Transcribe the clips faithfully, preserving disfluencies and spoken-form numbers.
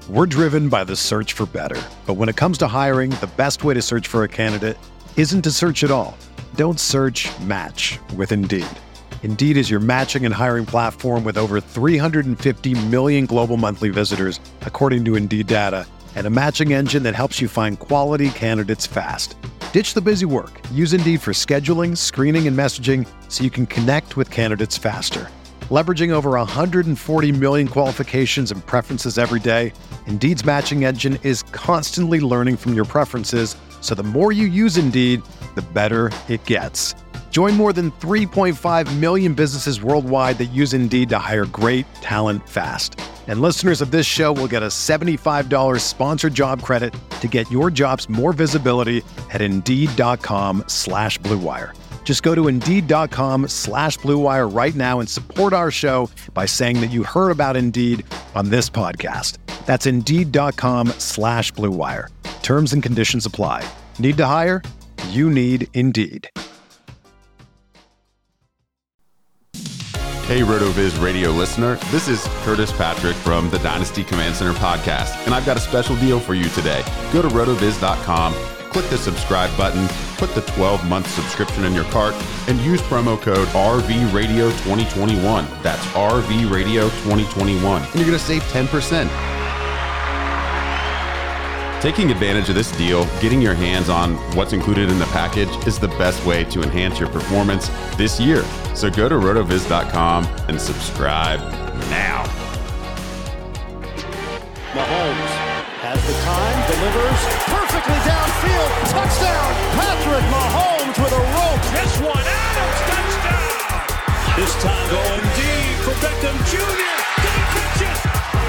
We're driven by the search for better. But when it comes to hiring, the best way to search for a candidate isn't to search at all. Don't search, match with Indeed. Indeed is your matching and hiring platform with over three hundred fifty million global monthly visitors, according to Indeed data, and a matching engine that helps you find quality candidates fast. Ditch the busy work. Use Indeed for scheduling, screening, and messaging so you can connect with candidates faster. Leveraging over one hundred forty million qualifications and preferences every day, Indeed's matching engine is constantly learning from your preferences, so the more you use Indeed, the better it gets. Join more than three point five million businesses worldwide that use Indeed to hire great talent fast. And listeners of this show will get a seventy-five dollars sponsored job credit to get your jobs more visibility at Indeed.com slash Blue Wire. Just go to Indeed.com slash Blue Wire right now and support our show by saying that you heard about Indeed on this podcast. That's Indeed.com slash Blue Wire. Terms and conditions apply. Need to hire? You need Indeed. Hey, RotoViz radio listener, this is Curtis Patrick from the Dynasty Command Center podcast, and I've got a special deal for you today. Go to rotoviz dot com, click the subscribe button, put the twelve-month subscription in your cart, and use promo code R V Radio twenty twenty-one. That's R V Radio twenty twenty-one, and you're going to save ten percent. Taking advantage of this deal, getting your hands on what's included in the package is the best way to enhance your performance this year. So go to rotoviz dot com and subscribe now. Mahomes has the time, delivers perfectly downfield, touchdown, Patrick Mahomes with a rope. This one, Adams, touchdown. This time going deep for Beckham Junior Did he catch it?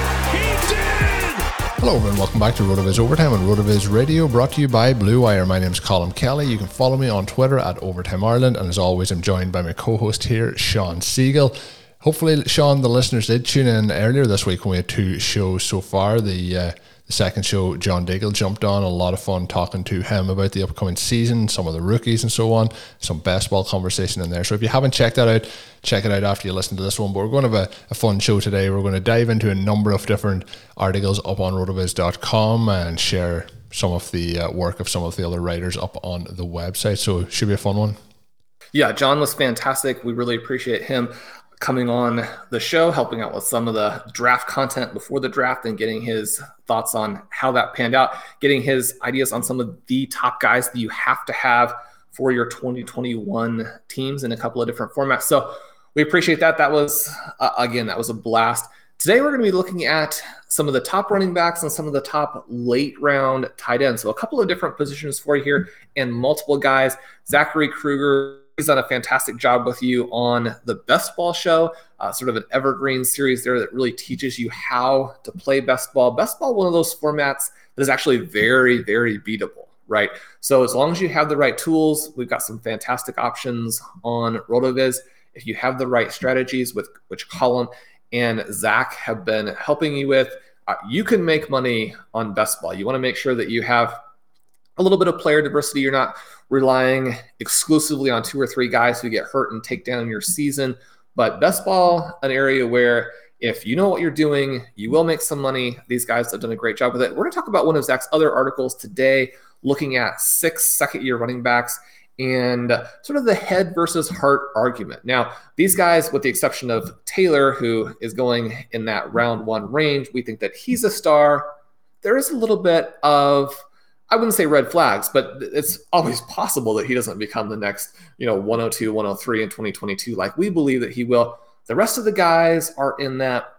He did! Hello and welcome back to RotoViz Overtime on RotoViz Radio, brought to you by Blue Wire. My name is Colin Kelly. You can follow me on Twitter at Overtime Ireland, and as always, I'm joined by my co-host here, Sean Siegel. Hopefully, Sean, the listeners did tune in earlier this week when we had two shows so far. The uh, the second show, John Diggle jumped on. A lot of fun talking to him about the upcoming season, some of the rookies and so on. Some best ball conversation in there. So if you haven't checked that out, check it out after you listen to this one. But we're going to have a, a fun show today. We're going to dive into a number of different articles up on rotoviz dot com and share some of the uh, work of some of the other writers up on the website. So it should be a fun one. Yeah, John was fantastic. We really appreciate him coming on the show, helping out with some of the draft content before the draft and getting his thoughts on how that panned out, getting his ideas on some of the top guys that you have to have for your twenty twenty-one teams in a couple of different formats. So we appreciate that. That was, uh, again, that was a blast. Today, we're going to be looking at some of the top running backs and some of the top late round tight ends. So a couple of different positions for you here and multiple guys. Zachary Kruger, he's done a fantastic job with you on the Best Ball Show, uh, sort of an evergreen series there that really teaches you how to play best ball. Best ball, one of those formats that is actually very, very beatable, right? So as long as you have the right tools, we've got some fantastic options on RotoViz. If you have the right strategies, with which Colin and Zach have been helping you with, uh, you can make money on best ball. You want to make sure that you have a little bit of player diversity. You're not relying exclusively on two or three guys who get hurt and take down your season. But best ball, an area where if you know what you're doing, you will make some money. These guys have done a great job with it. We're going to talk about one of Zach's other articles today, looking at six second-year running backs and sort of the head versus heart argument. Now, these guys, with the exception of Taylor, who is going in that round one range, we think that he's a star. There is a little bit of, I wouldn't say red flags, but it's always possible that he doesn't become the next, you know, one oh two, one oh three in twenty twenty-two. Like we believe that he will. The rest of the guys are in that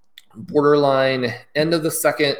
borderline end of the second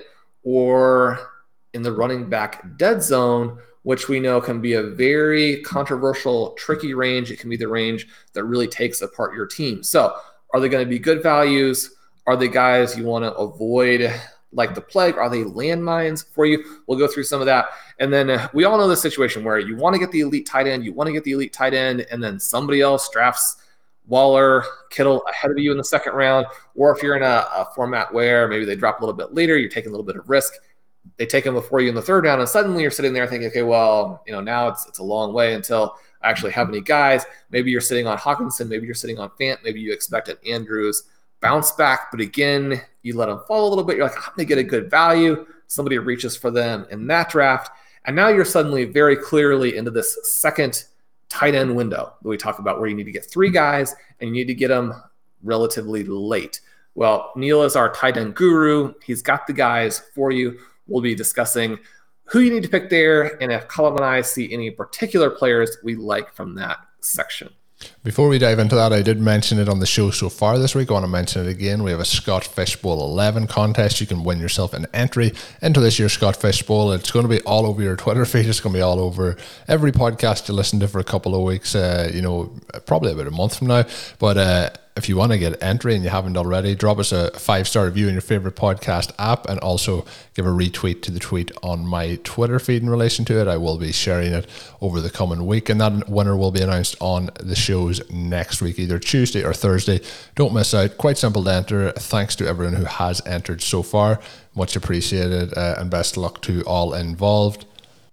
or in the running back dead zone, which we know can be a very controversial, tricky range. It can be the range that really takes apart your team. So are they going to be good values? Are they guys you want to avoid like the plague? Are they landmines for you? We'll go through some of that. And then uh, we all know the situation where you want to get the elite tight end, you want to get the elite tight end, and then somebody else drafts Waller, Kittle ahead of you in the second round. Or if you're in a, a format where maybe they drop a little bit later, you're taking a little bit of risk. They take them before you in the third round, and suddenly you're sitting there thinking, okay, well, you know, now it's it's a long way until I actually have any guys. Maybe you're sitting on Hawkinson, maybe you're sitting on Fant, maybe you expect an Andrews bounce back, but again, you let them fall a little bit. You're like, I'm going to get a good value. Somebody reaches for them in that draft. And now you're suddenly very clearly into this second tight end window that we talk about, where you need to get three guys and you need to get them relatively late. Well, Neil is our tight end guru. He's got the guys for you. We'll be discussing who you need to pick there, and if Colin and I see any particular players we like from that section. Before we dive into that, I did mention it on the show so far this week. I want to mention it again. We have a Scott Fish Bowl eleven contest. You can win yourself an entry into this year's Scott Fish Bowl. It's going to be all over your Twitter feed. It's going to be all over every podcast you listen to for a couple of weeks, uh, you know, probably about a month from now. But uh, if you want to get entry and you haven't already, drop us a five-star review in your favorite podcast app, and also give a retweet to the tweet on my Twitter feed in relation to it. I will be sharing it over the coming week, and that winner will be announced on the shows next week, either Tuesday or Thursday. Don't miss out. Quite simple to enter. Thanks to everyone who has entered so far. Much appreciated, uh, and best of luck to all involved.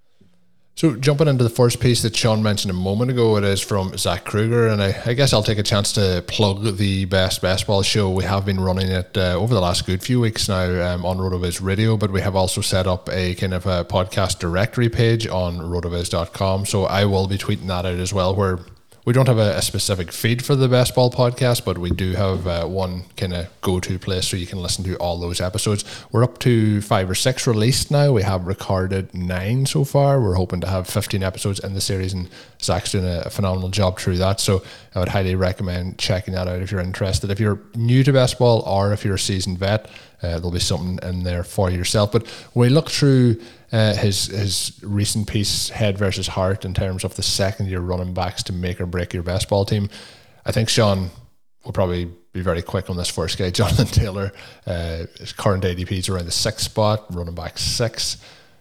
So jumping into the first piece that Sean mentioned a moment ago, it is from Zach Kruger, and I, I guess I'll take a chance to plug the Best Baseball Show. We have been running it uh, over the last good few weeks now um, on RotoViz Radio, but we have also set up a kind of a podcast directory page on rotoviz dot com, so I will be tweeting that out as well, where we don't have a, a specific feed for the Best Ball podcast, but we do have uh, one kind of go-to place so you can listen to all those episodes. We're up to five or six released now. We have recorded nine so far. We're hoping to have fifteen episodes in the series, and Zach's doing a, a phenomenal job through that. So I would highly recommend checking that out if you're interested. If you're new to best ball, or if you're a seasoned vet, uh, there'll be something in there for yourself. But when we look through Uh, his his recent piece, Head versus Heart, in terms of the second year running backs to make or break your best ball team, I think Sean will probably be very quick on this first guy. Jonathan Taylor, uh, his current A D P is around the sixth spot, running back six.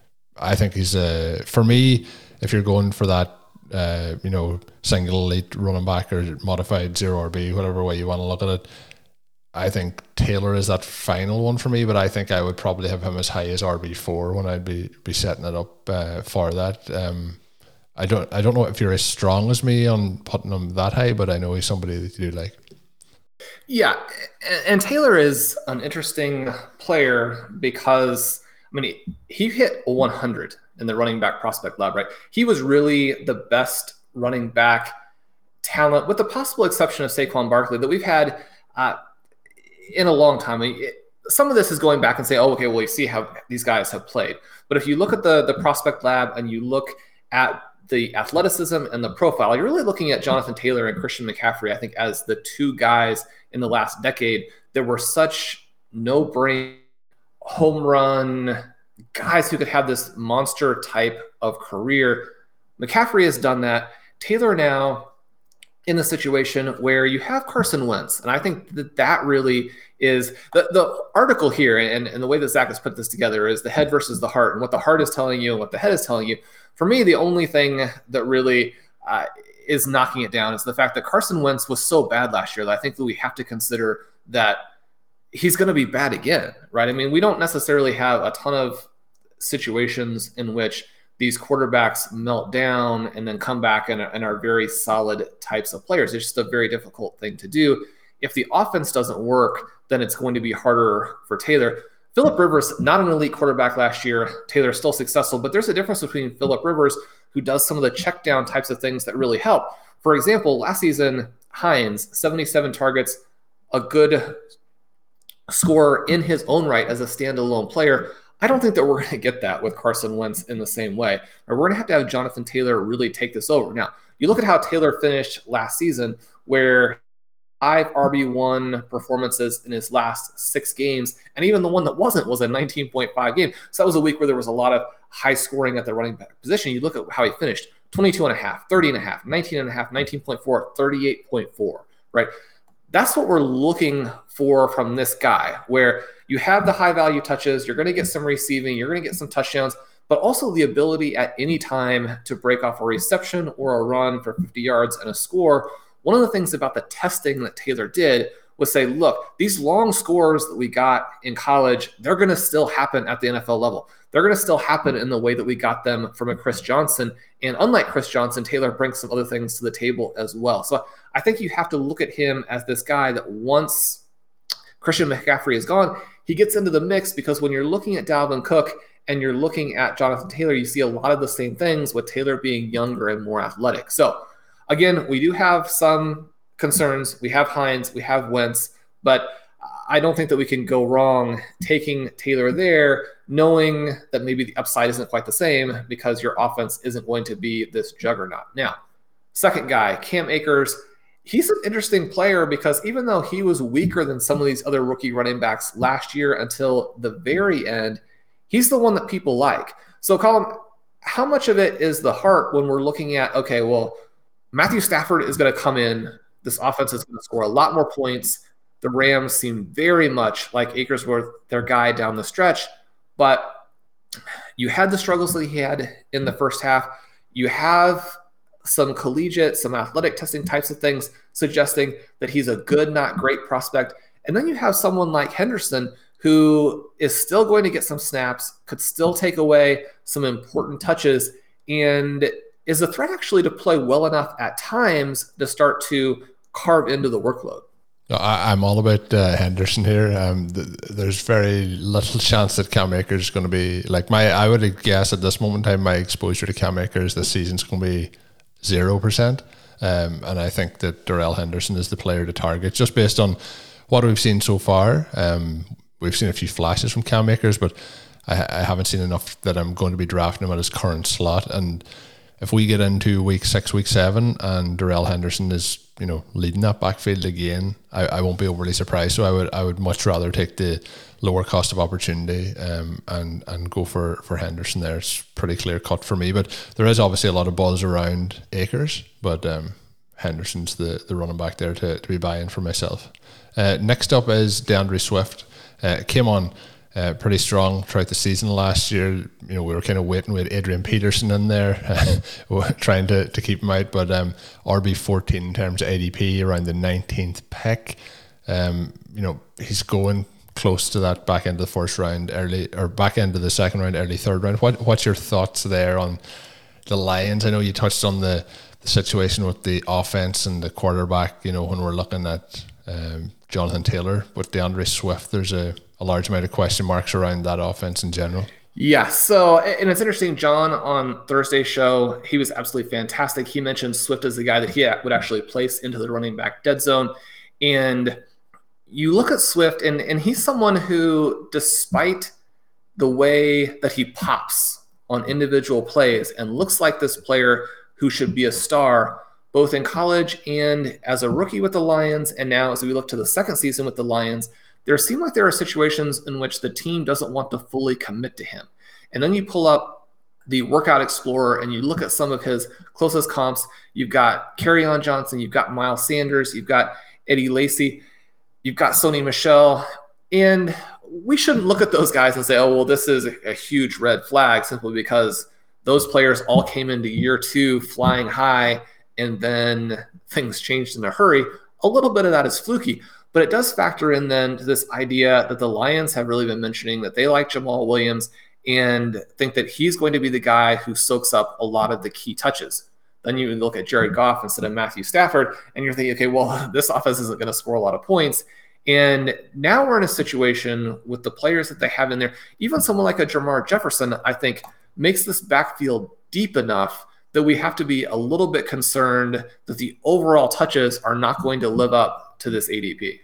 I think he's uh, for me, if you're going for that uh, you know, single elite running back or modified zero R B, whatever way you want to look at it, I think Taylor is that final one for me, but I think I would probably have him as high as R B four when I'd be, be setting it up uh, for that. Um, I don't I don't know if you're as strong as me on putting him that high, but I know he's somebody that you do like. Yeah, and Taylor is an interesting player because, I mean, he hit one hundred in the running back prospect lab, right? He was really the best running back talent, with the possible exception of Saquon Barkley, that we've had uh, in a long time. I mean, it, some of this is going back and say, oh, okay, well, you see how these guys have played. But if you look at the, the prospect lab and you look at the athleticism and the profile, you're really looking at Jonathan Taylor and Christian McCaffrey, I think, as the two guys in the last decade that were such no-brain, home run guys who could have this monster type of career. McCaffrey has done that. Taylor now in the situation where you have Carson Wentz. And I think that that really is the, the article here, and, and the way that Zach has put this together, is the head versus the heart, and what the heart is telling you and what the head is telling you. For me, the only thing that really uh, is knocking it down is the fact that Carson Wentz was so bad last year that I think that we have to consider that he's going to be bad again, right? I mean, we don't necessarily have a ton of situations in which these quarterbacks melt down and then come back and, and are very solid types of players. It's just a very difficult thing to do. If the offense doesn't work, then it's going to be harder for Taylor. Phillip Rivers, not an elite quarterback last year. Taylor still successful, but there's a difference between Phillip Rivers, who does some of the check down types of things that really help. For example, last season, Hines, seventy-seven targets, a good scorer in his own right as a standalone player. I don't think that we're going to get that with Carson Wentz in the same way. Or we're going to have to have Jonathan Taylor really take this over. Now, you look at how Taylor finished last season, where five R B one performances in his last six games, and even the one that wasn't was a nineteen point five game. So that was a week where there was a lot of high scoring at the running back position. You look at how he finished: twenty-two and a half, thirty and a half, nineteen and a half, nineteen point four, thirty-eight point four, right? That's what we're looking for from this guy, where you have the high value touches, you're going to get some receiving, you're going to get some touchdowns, but also the ability at any time to break off a reception or a run for fifty yards and a score. One of the things about the testing that Taylor did was say, look, these long scores that we got in college, they're going to still happen at the N F L level. They're going to still happen in the way that we got them from a Chris Johnson. And unlike Chris Johnson, Taylor brings some other things to the table as well. So I think you have to look at him as this guy that once Christian McCaffrey is gone, he gets into the mix because when you're looking at Dalvin Cook and you're looking at Jonathan Taylor, you see a lot of the same things with Taylor being younger and more athletic. So again, we do have some concerns. We have Hines, we have Wentz, but I don't think that we can go wrong taking Taylor there, knowing that maybe the upside isn't quite the same because your offense isn't going to be this juggernaut. Now, second guy, Cam Akers, he's an interesting player because even though he was weaker than some of these other rookie running backs last year until the very end, he's the one that people like. So, Colin, how much of it is the heart when we're looking at, okay, well, Matthew Stafford is going to come in. This offense is going to score a lot more points. The Rams seem very much like Akers were their guy down the stretch, but you had the struggles that he had in the first half. You have some collegiate, some athletic testing types of things suggesting that he's a good, not great prospect. And then you have someone like Henderson who is still going to get some snaps, could still take away some important touches, and is a threat actually to play well enough at times to start to carve into the workload. I, I'm all about uh, Henderson here. Um, th- there's very little chance that Cam Akers is going to be like my. I would guess at this moment in time, my exposure to Cam Akers this season's going to be zero percent. Um, and I think that Darrell Henderson is the player to target just based on what we've seen so far. Um, we've seen a few flashes from Cam Akers, but I, I haven't seen enough that I'm going to be drafting him at his current slot. And if we get into week six, week seven, and Darrell Henderson is, you know, leading that backfield again, I, I won't be overly surprised. So I would I would much rather take the lower cost of opportunity um, and and go for, for Henderson there. It's pretty clear cut for me. But there is obviously a lot of buzz around Akers, but um, Henderson's the, the running back there to, to be buying for myself. Uh, next up is DeAndre Swift. Uh, came on Uh, pretty strong throughout the season last year. You know, we were kind of waiting with Adrian Peterson in there, trying to, to keep him out. But um, R B fourteen in terms of A D P, around the nineteenth pick. Um, you know, he's going close to that back end of the first round, early or back end of the second round, early third round. What what's your thoughts there on the Lions? I know you touched on the, the situation with the offense and the quarterback. You know, when we're looking at um, Jonathan Taylor, but DeAndre Swift, there's a a large amount of question marks around that offense in general. Yeah, so, and it's interesting, John, on Thursday's show, he was absolutely fantastic. He mentioned Swift as the guy that he would actually place into the running back dead zone. And you look at Swift, and, and he's someone who, despite the way that he pops on individual plays and looks like this player who should be a star, both in college and as a rookie with the Lions, and now as we look to the second season with the Lions, there seem like there are situations in which the team doesn't want to fully commit to him. And then you pull up the Workout Explorer and you look at some of his closest comps. You've got Kerryon Johnson, you've got Miles Sanders, you've got Eddie Lacy, you've got Sony Michel. And we shouldn't look at those guys and say, oh, well, this is a huge red flag simply because those players all came into year two flying high and then things changed in a hurry. A little bit of that is fluky. But it does factor in then to this idea that the Lions have really been mentioning that they like Jamal Williams and think that he's going to be the guy who soaks up a lot of the key touches. Then you look at Jared Goff instead of Matthew Stafford, and you're thinking, okay, well, this offense isn't going to score a lot of points. And now we're in a situation with the players that they have in there. Even someone like a Jermar Jefferson, I think, makes this backfield deep enough that we have to be a little bit concerned that the overall touches are not going to live up to this A D P.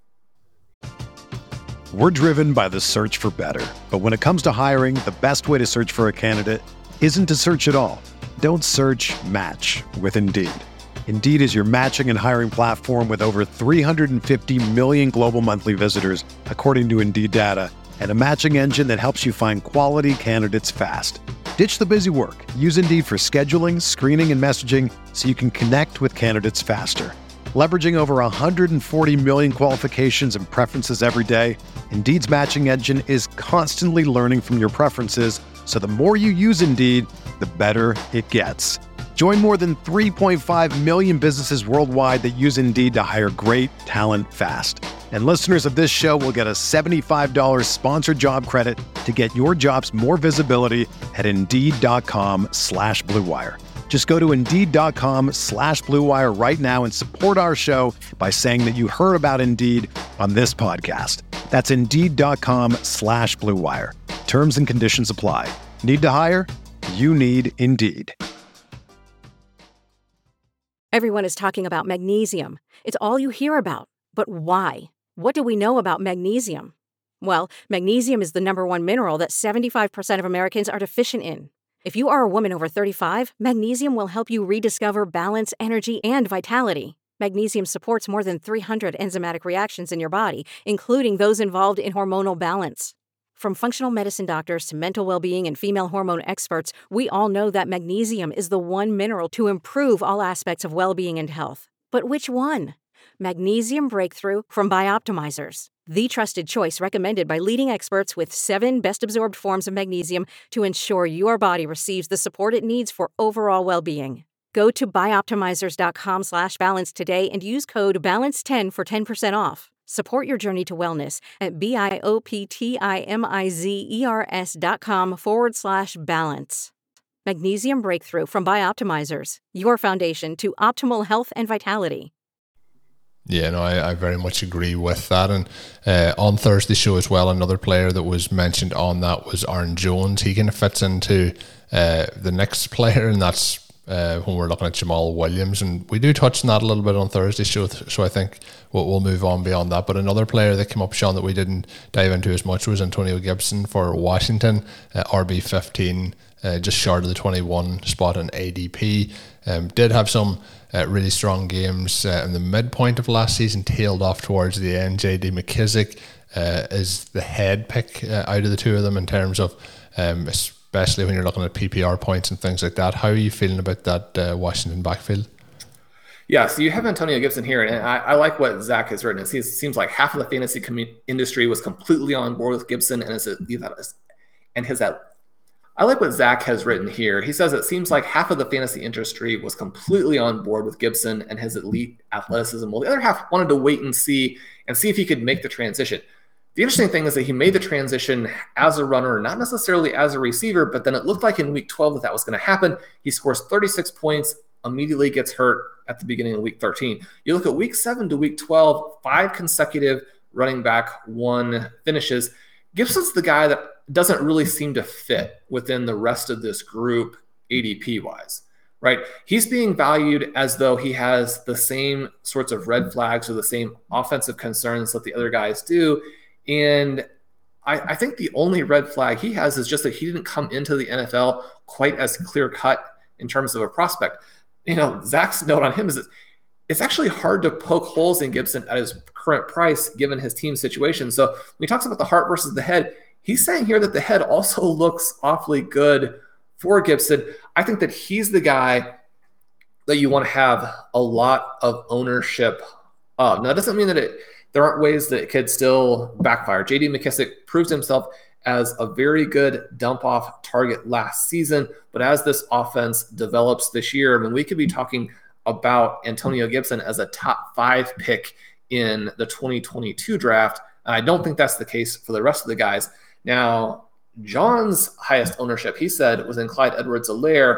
We're driven by the search for better. But when it comes to hiring, the best way to search for a candidate isn't to search at all. Don't search, match with Indeed. Indeed is your matching and hiring platform with over three hundred fifty million global monthly visitors, according to Indeed data, and a matching engine that helps you find quality candidates fast. Ditch the busy work. Use Indeed for scheduling, screening, and messaging so you can connect with candidates faster. Leveraging over one hundred forty million qualifications and preferences every day, Indeed's matching engine is constantly learning from your preferences, so the more you use Indeed, the better it gets. Join more than three point five million businesses worldwide that use Indeed to hire great talent fast. And listeners of this show will get a seventy-five dollars sponsored job credit to get your jobs more visibility at Indeed.com slash Blue Wire. Just go to Indeed.com slash Blue Wire right now and support our show by saying that you heard about Indeed on this podcast. That's Indeed.com slash Blue Wire. Terms and conditions apply. Need to hire? You need Indeed. Everyone is talking about magnesium. It's all you hear about. But why? What do we know about magnesium? Well, magnesium is the number one mineral that seventy-five percent of Americans are deficient in. If you are a woman over thirty-five, magnesium will help you rediscover balance, energy, and vitality. Magnesium supports more than three hundred enzymatic reactions in your body, including those involved in hormonal balance. From functional medicine doctors to mental well-being and female hormone experts, we all know that magnesium is the one mineral to improve all aspects of well-being and health. But which one? Magnesium Breakthrough from Bioptimizers, the trusted choice recommended by leading experts with seven best-absorbed forms of magnesium to ensure your body receives the support it needs for overall well-being. Go to bioptimizers.com slash balance today and use code balance ten for ten percent off. Support your journey to wellness at B-I-O-P-T-I-M-I-Z-E-R-S dot com forward slash balance. Magnesium Breakthrough from Bioptimizers, your foundation to optimal health and vitality. Yeah, no, I, I very much agree with that. And uh, on Thursday's show as well, another player that was mentioned on that was Aaron Jones. He kind of fits into uh, the next player, and that's uh, when we're looking at Jamal Williams. And we do touch on that a little bit on Thursday's show, so I think we'll, we'll move on beyond that. But another player that came up, Sean, that we didn't dive into as much was Antonio Gibson for Washington, uh, R B fifteen, uh, just short of the twenty-one spot in A D P. Um, did have some uh, really strong games uh, in the midpoint of last season, tailed off towards the end. J D McKissic uh, is the head pick uh, out of the two of them in terms of, um, especially when you're looking at P P R points and things like that. How are you feeling about that uh, Washington backfield? Yeah, so you have Antonio Gibson here, and I, I like what Zach has written. It seems like half of the fantasy com- industry was completely on board with Gibson, and is and his that. I like what Zach has written here. He says it seems like half of the fantasy industry was completely on board with Gibson and his elite athleticism, while the other half wanted to wait and see and see if he could make the transition. The interesting thing is that he made the transition as a runner, not necessarily as a receiver, but then it looked like in week twelve that that was going to happen. He scores thirty-six points, immediately gets hurt at the beginning of week thirteen. You look at week seven to week twelve, five consecutive running back one finishes. Gibson's the guy that doesn't really seem to fit within the rest of this group A D P-wise, right? He's being valued as though he has the same sorts of red flags or the same offensive concerns that the other guys do. And I, I think the only red flag he has is just that he didn't come into the N F L quite as clear-cut in terms of a prospect. You know, Zach's note on him is that it's actually hard to poke holes in Gibson at his current price given his team situation. So when he talks about the heart versus the head, he's saying here that the head also looks awfully good for Gibson. I think that he's the guy that you want to have a lot of ownership of. Now, that doesn't mean that it there aren't ways that it could still backfire. J D McKissic proves himself as a very good dump-off target last season, but as this offense develops this year, I mean, we could be talking about Antonio Gibson as a top five pick in the twenty twenty-two draft. And I don't think that's the case for the rest of the guys. Now, John's highest ownership, he said, was in Clyde Edwards-Helaire.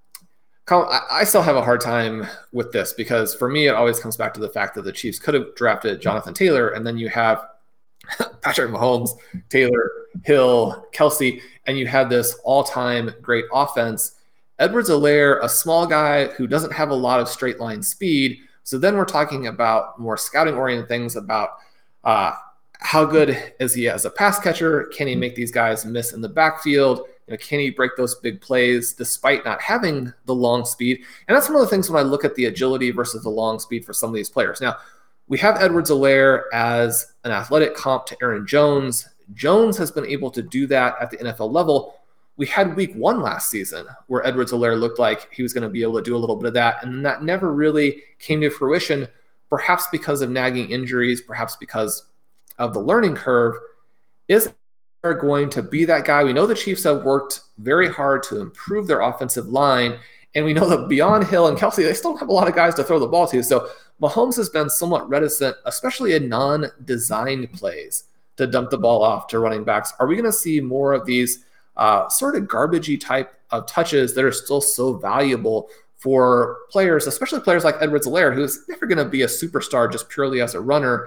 I still have a hard time with this because for me, it always comes back to the fact that the Chiefs could have drafted Jonathan Taylor, and then you have Patrick Mahomes, Taylor, Hill, Kelsey, and you have this all-time great offense. Edwards-Helaire, a small guy who doesn't have a lot of straight line speed. So then we're talking about more scouting-oriented things about uh, how good is he as a pass catcher? Can he make these guys miss in the backfield? You know, can he break those big plays despite not having the long speed? And that's one of the things when I look at the agility versus the long speed for some of these players. Now, we have Edwards-Helaire as an athletic comp to Aaron Jones. Jones has been able to do that at the N F L level. We had week one last season where Edwards-Helaire looked like he was going to be able to do a little bit of that, and that never really came to fruition, perhaps because of nagging injuries, perhaps because of the learning curve. Is are going to be that guy? We know the Chiefs have worked very hard to improve their offensive line, and we know that beyond Hill and Kelsey, they still have a lot of guys to throw the ball to. So Mahomes has been somewhat reticent, especially in non-designed plays, to dump the ball off to running backs. Are we going to see more of these uh, sort of garbagey type of touches that are still so valuable for players, especially players like Edwards-Helaire, who's never going to be a superstar just purely as a runner?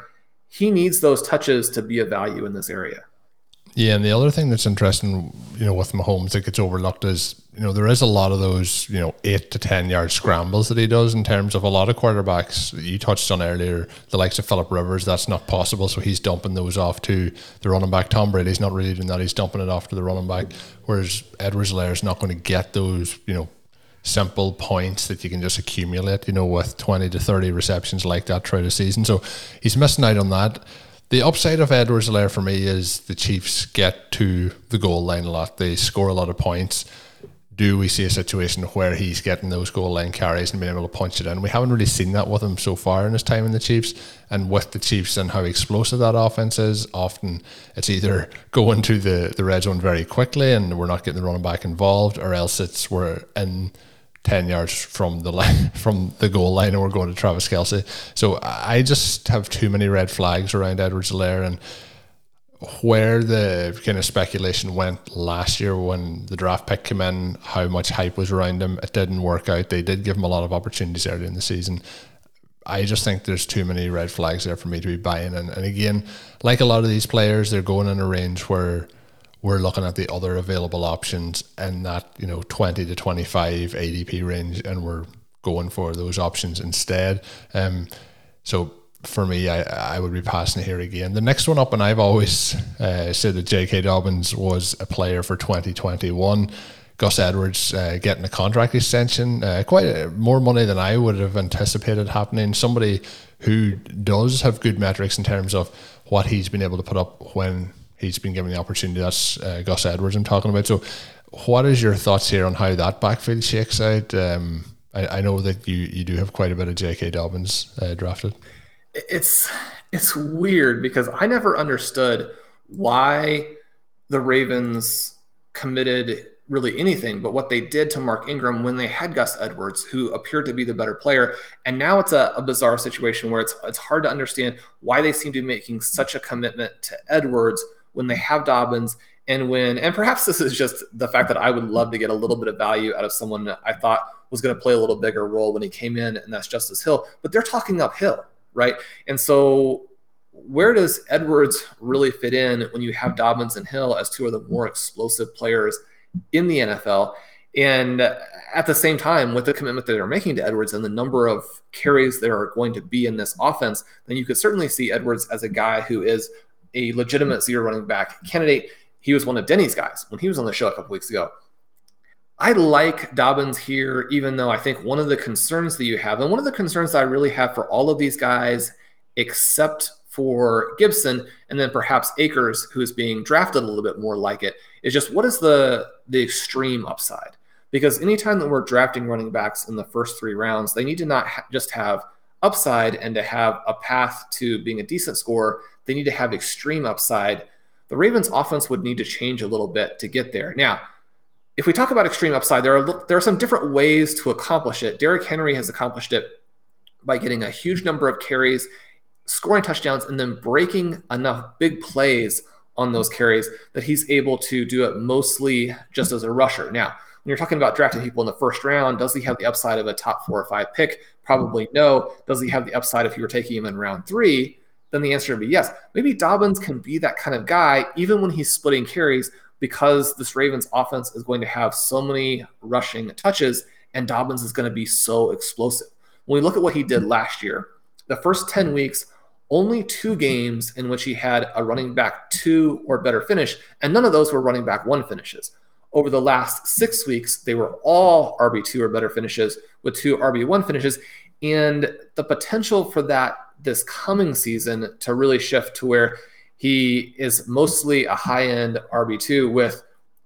he needs those touches to be of value in this area. Yeah, and the other thing that's interesting, you know, with Mahomes that gets overlooked is, you know, there is a lot of those, you know, eight to ten yard scrambles that he does in terms of a lot of quarterbacks. You touched on earlier, the likes of Phillip Rivers, that's not possible. So he's dumping those off to the running back. Tom Brady's not really doing that. He's dumping it off to the running back. Whereas Edwards-Helaire is not going to get those, you know, simple points that you can just accumulate, you know, with twenty to thirty receptions like that throughout the season. So he's missing out on that. The upside of Edwards-Helaire for me is the Chiefs get to the goal line a lot. They score a lot of points. Do we see a situation where he's getting those goal line carries and being able to punch it in? We haven't really seen that with him so far in his time in the Chiefs. And with the Chiefs and how explosive that offense is, often it's either going to the, the red zone very quickly and we're not getting the running back involved, or else it's we're in ten yards from the line, from the goal line, and we're going to Travis Kelce. So I just have too many red flags around Edwards-Helaire, and where the kind of speculation went last year when the draft pick came in, how much hype was around him, it didn't work out. They did give him a lot of opportunities early in the season. I just think there's too many red flags there for me to be buying. And, and again, like a lot of these players, they're going in a range where we're looking at the other available options in that, you know, twenty to twenty-five A D P range, and we're going for those options instead. Um, so for me, I, I would be passing it here again. The next one up, and I've always uh, said that J K. Dobbins was a player for twenty twenty-one. Gus Edwards uh, getting a contract extension, uh, quite a, more money than I would have anticipated happening. Somebody who does have good metrics in terms of what he's been able to put up when he's been given the opportunity. That's uh, Gus Edwards I'm talking about. So what is your thoughts here on how that backfield shakes out? Um, I, I know that you, you do have quite a bit of J K. Dobbins uh, drafted. It's it's weird because I never understood why the Ravens committed really anything but what they did to Mark Ingram when they had Gus Edwards, who appeared to be the better player. And now it's a, a bizarre situation where it's it's hard to understand why they seem to be making such a commitment to Edwards when they have Dobbins, and when, and perhaps this is just the fact that I would love to get a little bit of value out of someone that I thought was going to play a little bigger role when he came in, and that's Justice Hill, but they're talking uphill, right? And so where does Edwards really fit in when you have Dobbins and Hill as two of the more explosive players in the N F L? And at the same time, with the commitment that they're making to Edwards and the number of carries there are going to be in this offense, then you could certainly see Edwards as a guy who is a legitimate zero running back candidate. He was one of Denny's guys when he was on the show a couple weeks ago. I like Dobbins here, even though I think one of the concerns that you have, and one of the concerns that I really have for all of these guys, except for Gibson, and then perhaps Akers, who is being drafted a little bit more like it, is just what is the, the extreme upside? Because anytime that we're drafting running backs in the first three rounds, they need to not ha- just have upside and to have a path to being a decent scorer. They need to have extreme upside. The Ravens offense would need to change a little bit to get there. Now, if we talk about extreme upside, there are there are some different ways to accomplish it. Derrick Henry has accomplished it by getting a huge number of carries, scoring touchdowns, and then breaking enough big plays on those carries that he's able to do it mostly just as a rusher. Now, when you're talking about drafting people in the first round, does he have the upside of a top four or five pick? Probably no. Does he have the upside if you were taking him in round three? Then the answer would be yes. Maybe Dobbins can be that kind of guy, even when he's splitting carries, because this Ravens offense is going to have so many rushing touches, and Dobbins is going to be so explosive. When we look at what he did last year, the first ten weeks, only two games in which he had a running back two or better finish, and none of those were running back one finishes. Over the last six weeks, they were all R B two or better finishes with two R B one finishes, and the potential for that this coming season to really shift to where he is mostly a high-end R B two with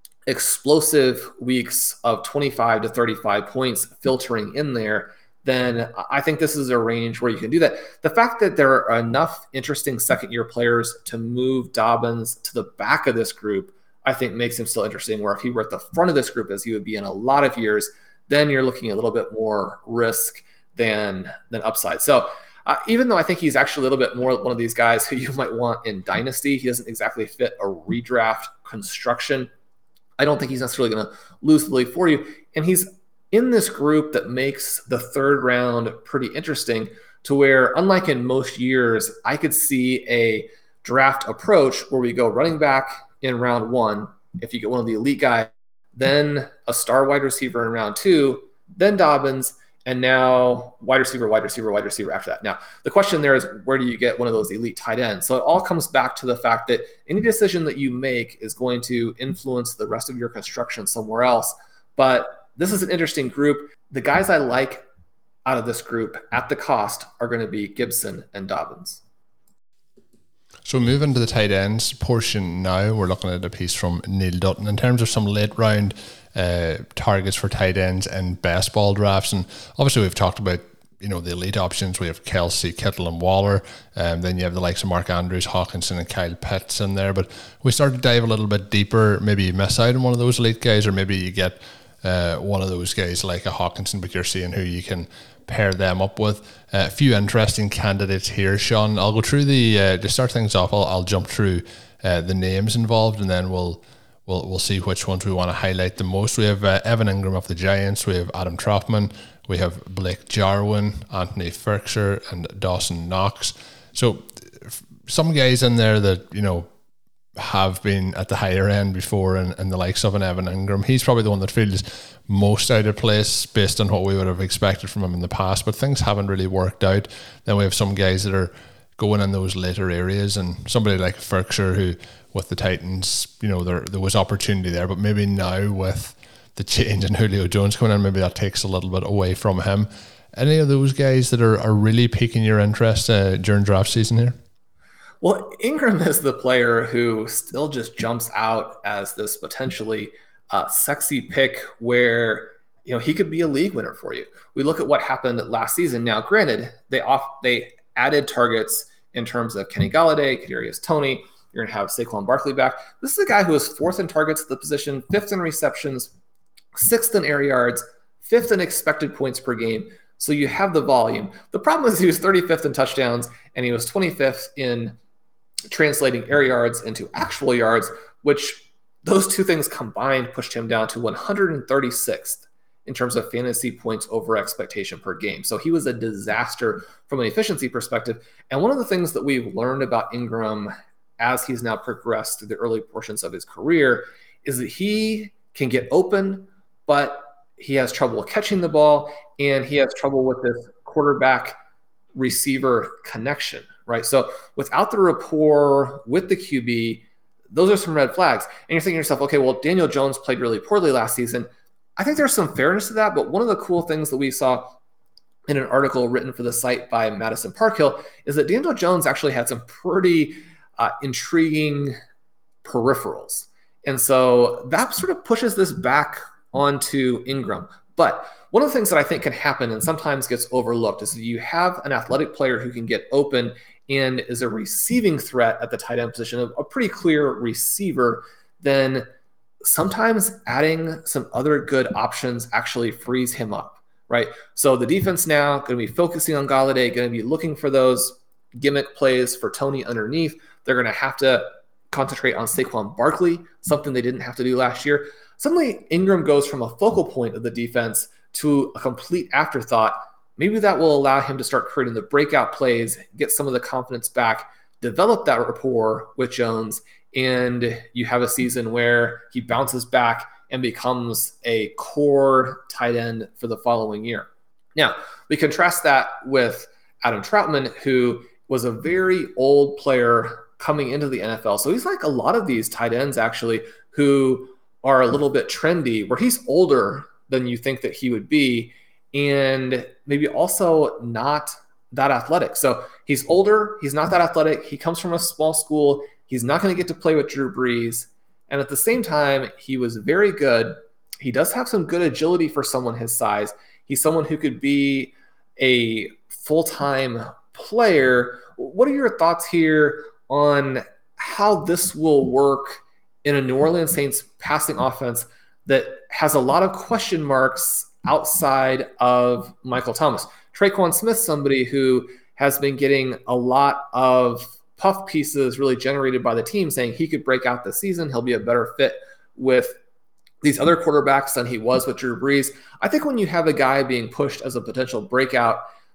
explosive weeks of twenty-five to thirty-five points filtering in there, then I think this is a range where you can do that. The fact that there are enough interesting second-year players to move Dobbins to the back of this group, I think makes him still interesting, where if he were at the front of this group, as he would be in a lot of years, then you're looking at a little bit more risk than, than upside. So Uh, even though I think he's actually a little bit more one of these guys who you might want in Dynasty, he doesn't exactly fit a redraft construction. I don't think he's necessarily going to lose the league for you. And he's in this group that makes the third round pretty interesting to where, unlike in most years, I could see a draft approach where we go running back in round one, if you get one of the elite guys, then a star wide receiver in round two, then Dobbins, and now wide receiver, wide receiver, wide receiver after that. Now, the question there is, where do you get one of those elite tight ends? So it all comes back to the fact that any decision that you make is going to influence the rest of your construction somewhere else. But this is an interesting group. The guys I like out of this group at the cost are going to be Gibson and Dobbins. So moving to the tight ends portion now, we're looking at a piece from Neil Dutton in terms of some late round uh, targets for tight ends and best ball drafts. And obviously we've talked about, you know, the elite options. We have Kelsey, Kittle and Waller. Um, then you have the likes of Mark Andrews, Hawkinson and Kyle Pitts in there. But we start to dive a little bit deeper. Maybe you miss out on one of those elite guys, or maybe you get uh, one of those guys like a Hawkinson, but you're seeing who you can pair them up with. Uh, a few interesting candidates here, Sean. I'll go through the uh, to start things off. I'll, I'll jump through uh, the names involved, and then we'll we'll we'll see which ones we want to highlight the most. We have uh, Evan Ingram of the Giants. We have Adam Trautman. We have Blake Jarwin, Anthony Firkser, and Dawson Knox. So some guys in there that, you know, have been at the higher end before, and, and the likes of an Evan Ingram. He's probably the one that feels most out of place based on what we would have expected from him in the past, but things haven't really worked out. Then we have some guys that are going in those later areas, and somebody like Firkser, who with the Titans, you know, there there was opportunity there, but maybe now with the change in Julio Jones coming in, maybe that takes a little bit away from him. Any of those guys that are, are really piquing your interest uh, during draft season here? Well, Ingram is the player who still just jumps out as this potentially uh, sexy pick where, you know, he could be a league winner for you. We look at what happened last season. Now, granted, they off they added targets in terms of Kenny Golladay, Kadarius Toney. You're going to have Saquon Barkley back. This is a guy who was fourth in targets at the position, fifth in receptions, sixth in air yards, fifth in expected points per game. So you have the volume. The problem is he was thirty-fifth in touchdowns, and he was twenty-fifth in translating air yards into actual yards, which those two things combined pushed him down to one hundred thirty-sixth in terms of fantasy points over expectation per game. So he was a disaster from an efficiency perspective. And one of the things that we've learned about Ingram as he's now progressed through the early portions of his career is that he can get open, but he has trouble catching the ball, and he has trouble with this quarterback receiver connection, right? So without the rapport with the Q B, those are some red flags. And you're thinking to yourself, okay, well, Daniel Jones played really poorly last season. I think there's some fairness to that, but one of the cool things that we saw in an article written for the site by Madison Parkhill is that Daniel Jones actually had some pretty uh, intriguing peripherals. And so that sort of pushes this back onto Ingram. But one of the things that I think can happen and sometimes gets overlooked is that you have an athletic player who can get open and is a receiving threat at the tight end position, a pretty clear receiver, then sometimes adding some other good options actually frees him up, right? So the defense now going to be focusing on Golladay, going to be looking for those gimmick plays for Toney underneath. They're going to have to concentrate on Saquon Barkley, something they didn't have to do last year. Suddenly, Ingram goes from a focal point of the defense to a complete afterthought. Maybe that will allow him to start creating the breakout plays, get some of the confidence back, develop that rapport with Jones, and you have a season where he bounces back and becomes a core tight end for the following year. Now, we contrast that with Adam Trautman, who was a very old player coming into the N F L. So he's like a lot of these tight ends, actually, who are a little bit trendy, where he's older than you think that he would be, and maybe also not that athletic. So he's older, he's not that athletic, he comes from a small school, he's not going to get to play with Drew Brees, and at the same time, he was very good. He does have some good agility for someone his size. He's someone who could be a full-time player. What are your thoughts here on how this will work in a New Orleans Saints passing offense that has a lot of question marks outside of Michael Thomas? Traquan Smith, somebody who has been getting a lot of puff pieces really generated by the team saying he could break out this season. He'll be a better fit with these other quarterbacks than he was with Drew Brees. I think when you have a guy being pushed as a potential breakout,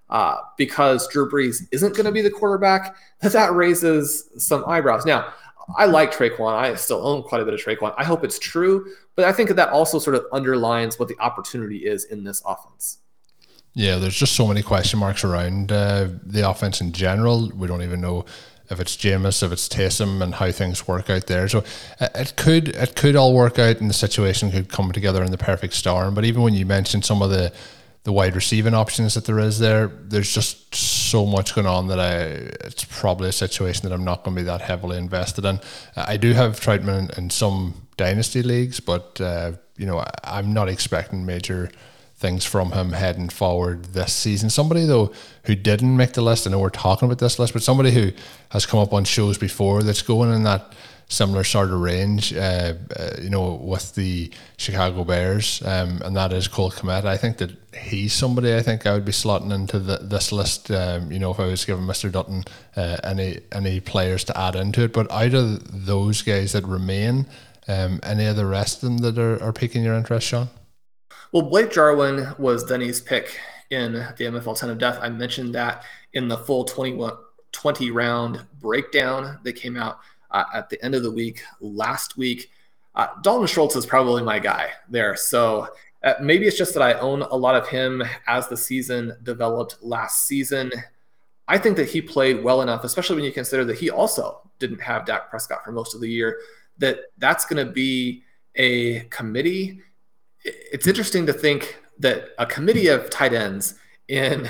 uh, because Drew Brees isn't going to be the quarterback, that that raises some eyebrows. Now, I like Traquan. I still own quite a bit of Traquan. I hope it's true, but I think that also sort of underlines what the opportunity is in this offense. Yeah, there's just so many question marks around uh, the offense in general. We don't even know if it's Jameis, if it's Taysom, and how things work out there. So uh, it could it could all work out, and the situation could come together in the perfect storm. But even when you mentioned some of the the wide receiving options that there is there, there's just so much going on that I it's probably a situation that I'm not going to be that heavily invested in. I do have Troutman in, in some dynasty leagues, but uh, you know I, I'm not expecting major things from him heading forward this season. Somebody though who didn't make the list, I know we're talking about this list, but somebody who has come up on shows before that's going in that similar sort of range, uh, uh, you know, with the Chicago Bears, um, and that is Cole Kmet. I think that he's somebody I think I would be slotting into the, this list, um, you know, if I was giving Mister Dutton uh, any any players to add into it. But out of those guys that remain, um, any of the rest of them that are, are piquing your interest, Sean? Well, Blake Jarwin was Denny's pick in the M F L ten of Death. I mentioned that in the full twenty round breakdown that came out uh, at the end of the week last week. Uh, Dalton Schultz is probably my guy there. So uh, maybe it's just that I own a lot of him as the season developed last season. I think that he played well enough, especially when you consider that he also didn't have Dak Prescott for most of the year, that that's going to be a committee. It's interesting to think that a committee of tight ends in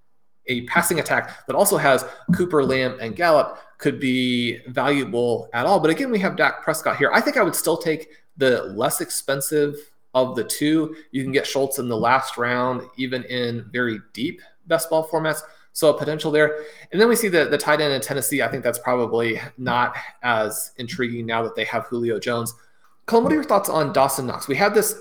a passing attack that also has Cooper, Lamb, and Gallup could be valuable at all. But again, we have Dak Prescott here. I think I would still take the less expensive of the two. You can get Schultz in the last round, even in very deep best ball formats. So a potential there. And then we see the, the tight end in Tennessee. I think that's probably not as intriguing now that they have Julio Jones. Colin, what are your thoughts on Dawson Knox? We have this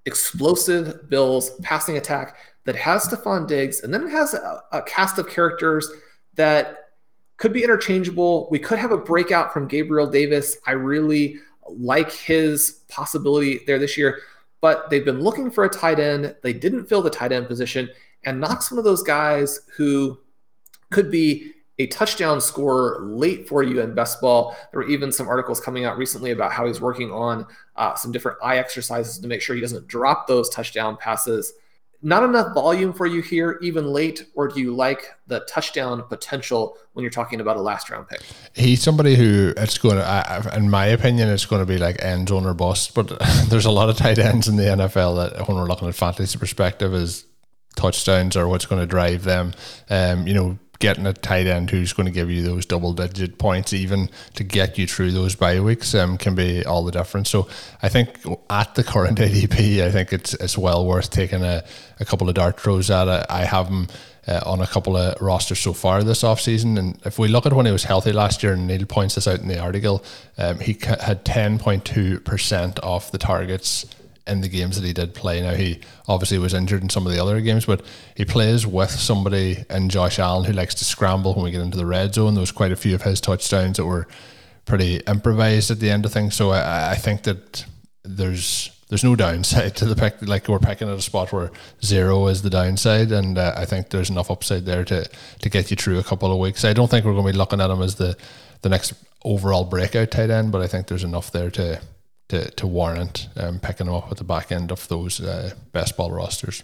explosive Bills passing attack that has Stephon Diggs, and then it has a, a cast of characters that could be interchangeable. We could have a breakout from Gabriel Davis. I really like his possibility there this year, but they've been looking for a tight end. They didn't fill the tight end position, and Knox one of those guys who could be a touchdown scorer late for you in best ball. There were even some articles coming out recently about how he's working on uh, some different eye exercises to make sure he doesn't drop those touchdown passes. Not enough volume for you here, even late, or do you like the touchdown potential when you're talking about a last round pick? He's somebody who it's going to, in my opinion, it's going to be like end zone or bust, but there's a lot of tight ends in the N F L that when we're looking at fantasy perspective is touchdowns or what's going to drive them. Um, you know, getting a tight end who's going to give you those double digit points even to get you through those bye weeks um, can be all the difference. So I think at the current A D P, I think it's it's well worth taking a, a couple of dart throws at it. I have him uh, on a couple of rosters so far this offseason, and if we look at when he was healthy last year, and Neil points this out in the article, um, he had ten point two percent off the targets in the games that he did play. Now, he obviously was injured in some of the other games, but he plays with somebody in Josh Allen who likes to scramble when we get into the red zone. There was quite a few of his touchdowns that were pretty improvised at the end of things. So I, I think that there's there's no downside to the pick. Like, we're picking at a spot where zero is the downside, and uh, I think there's enough upside there to to get you through a couple of weeks. I don't think we're going to be looking at him as the, the next overall breakout tight end, but I think there's enough there to to, to warrant um, picking him up at the back end of those uh, best ball rosters.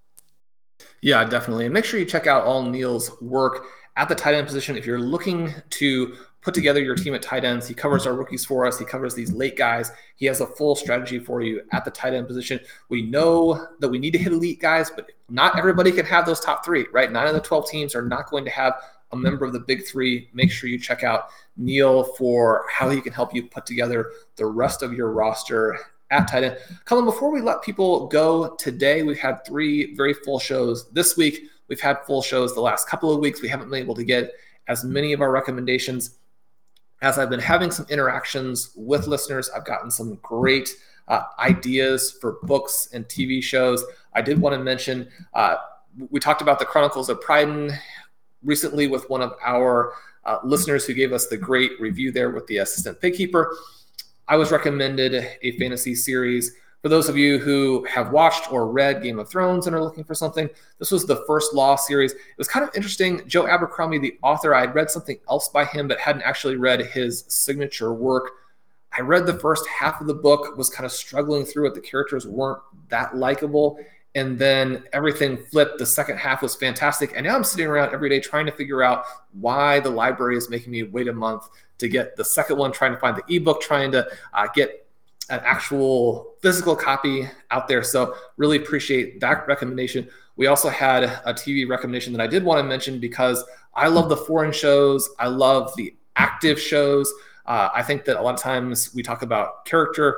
Yeah, definitely. And make sure you check out all Neil's work at the tight end position. If you're looking to put together your team at tight ends, he covers our rookies for us. He covers these late guys. He has a full strategy for you at the tight end position. We know that we need to hit elite guys, but not everybody can have those top three, right? Nine of the twelve teams are not going to have a member of the big three. Make sure you check out Neil for how he can help you put together the rest of your roster at tight end. Colin, before we let people go today, we've had three very full shows this week. We've had full shows the last couple of weeks. We haven't been able to get as many of our recommendations. As I've been having some interactions with listeners, I've gotten some great uh, ideas for books and T V shows. I did want to mention, uh, we talked about the Chronicles of Pryden recently with one of our uh, listeners who gave us the great review there with the Assistant Pig Keeper. I was recommended a fantasy series For those of you who have watched or read Game of Thrones and are looking for something, this was the First Law series. It was kind of interesting. Joe Abercrombie, the author, I had read something else by him, but hadn't actually read his signature work. I read the first half of the book, was kind of struggling through it. The characters weren't that likable. And then everything flipped. The second half was fantastic. And now I'm sitting around every day trying to figure out why the library is making me wait a month to get the second one, trying to find the ebook, trying to uh, get an actual physical copy out there. So really appreciate that recommendation. We also had a T V recommendation that I did want to mention because I love the foreign shows. I love the active shows. Uh, I think that a lot of times we talk about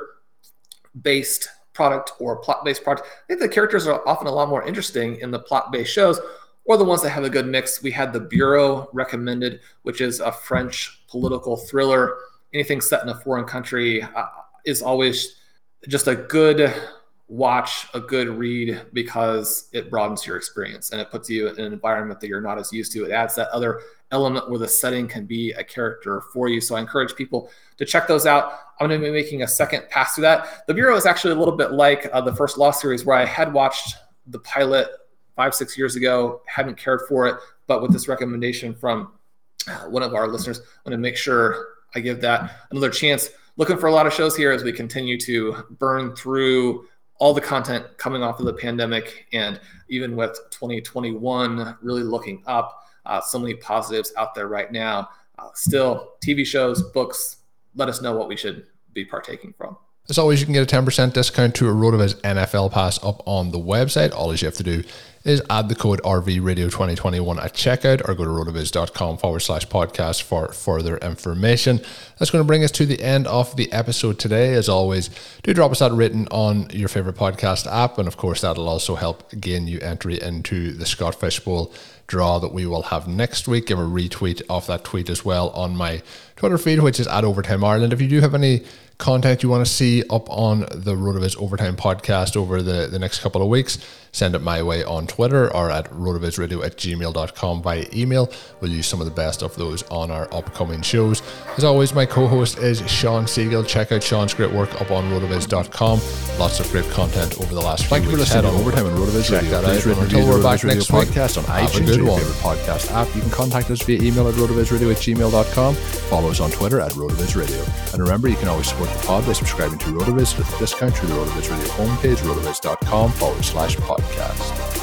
character-based product or plot-based product. I think the characters are often a lot more interesting in the plot-based shows or the ones that have a good mix. We had The Bureau recommended, which is a French political thriller. Anything set in a foreign country uh, is always just a good watch, a good read, because it broadens your experience and it puts you in an environment that you're not as used to. It adds that other element where the setting can be a character for you. So I encourage people to check those out. I'm going to be making a second pass through that. The Bureau is actually a little bit like uh, the First Law series, where I had watched the pilot five, six years ago, hadn't cared for it, but with this recommendation from one of our listeners, I'm going to make sure I give that another chance. Looking for a lot of shows here as we continue to burn through all the content coming off of the pandemic, and even with twenty twenty-one really looking up, uh, so many positives out there right now. Uh, still, T V shows, books, let us know what we should be partaking from. As always, you can get a ten percent discount to a RotoViz N F L pass up on the website. All you have to do is add the code R V Radio twenty twenty-one at checkout, or go to rotoviz.com forward slash podcast for further information. That's going to bring us to the end of the episode today. As always, do drop us that written on your favorite podcast app, and of course that'll also help gain you entry into the Scott Fish Bowl draw that we will have next week. Give a retweet of that tweet as well on my Twitter feed, which is at Overtime Ireland. If you do have any content you want to see up on the RotoViz Overtime podcast over the, the next couple of weeks, send it my way on Twitter or at rotovizradio at gmail dot com via email. We'll use some of the best of those on our upcoming shows. As always, my co-host is Sean Siegel. Check out Sean's great work up on rotoviz dot com. Lots of great content over the last few Thank weeks. you for listening to Overtime and RotoViz Check Radio. that out. And until we're back next week, podcast on have iTunes, a good your one. favorite podcast app. You can contact us via email at rotovizradio at gmail dot com. Follow us on Twitter at rotovizradio. And remember, you can always support the pod by subscribing to RotoViz with a discount through the RotoViz Radio homepage, rotoviz.com forward slash podcast.